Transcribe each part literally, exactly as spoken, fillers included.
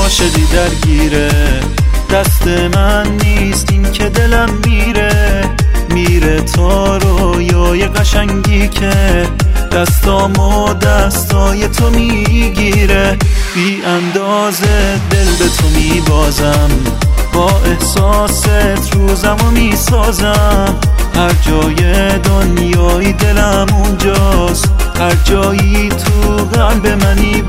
عاشقی درگیره، دست من نیست این که دلم میره، میره تا رویای قشنگی که دستامو دستای تو میگیره. بی اندازه دل به تو میبازم، با احساست روزمو میسازم. هر جای دنیای دلم اونجاست، هر جایی تو قلب منی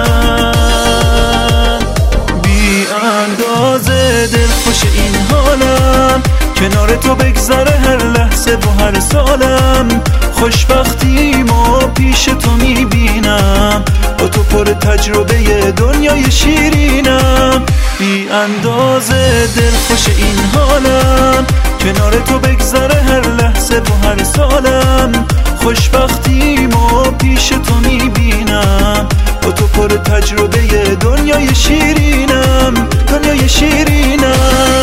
بازم. بی اندازه دل خوش این حالم، کنار تو بگذره هر لحظه و هر سالم. خوشبختیمو پیش تو میبینم، با تو پر تجربه دنیای شیرینم. بی اندازه دل خوش این حالم، کنار تو بگذره هر لحظه و هر سالم. خوشبختیمو پیش تو میبینم، با تو پر تجربه دنیای شیرینم، دنیای شیرینم.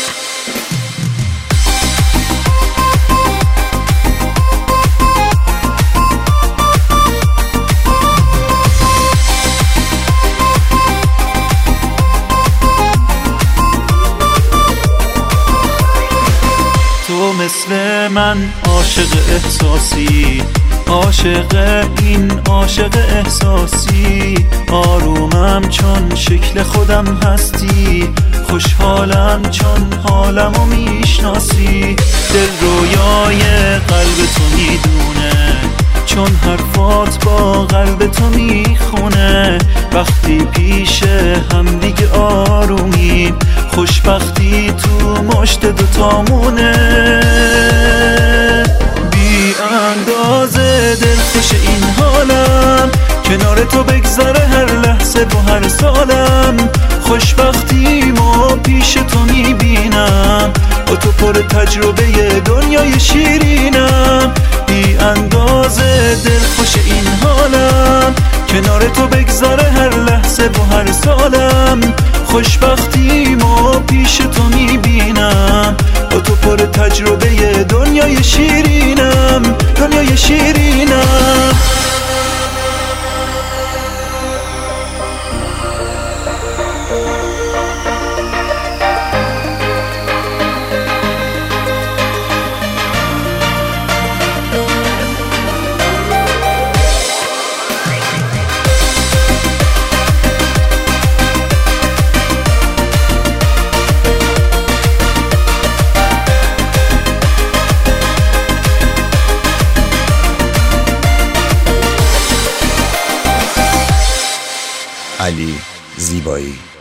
تو مثل من عاشق احساسی، عاشق این عاشق احساسی. آرومم چون شکل خودم هستی، خوشحالم چون حالمو میشناسی. دل رویای قلب تو میدونه، چون حرفات با قلب تو میخونه. وقتی پیش هم دیگه آرومیم، خوشبختی تو مشت دوتامونه. بی اندازه دل خوش این حالم، کنار تو بگذره هر لحظه و هر سالم. خوشبختیمو پیش تو میبینم، با تو پر تجربه دنیای شیرینم. بی اندازه دل خوش این حالم، کنار تو بگذره هر لحظه و هر سالم. خوشبختیمو پیش تو میبینم، با تو پر تجربه دنیای شیرینم، دنیای شیرینم. علی زیبایی.